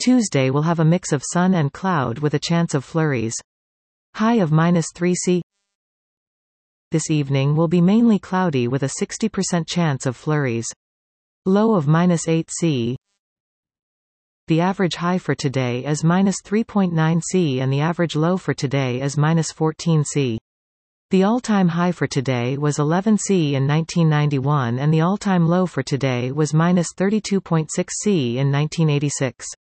Tuesday will have a mix of sun and cloud with a chance of flurries. High of -3 C. This evening will be mainly cloudy with a 60% chance of flurries. Low of -8 C. The average high for today is -3.9 C and the average low for today is -14 C. The all-time high for today was 11 C in 1991 and the all-time low for today was -32.6 C in 1986.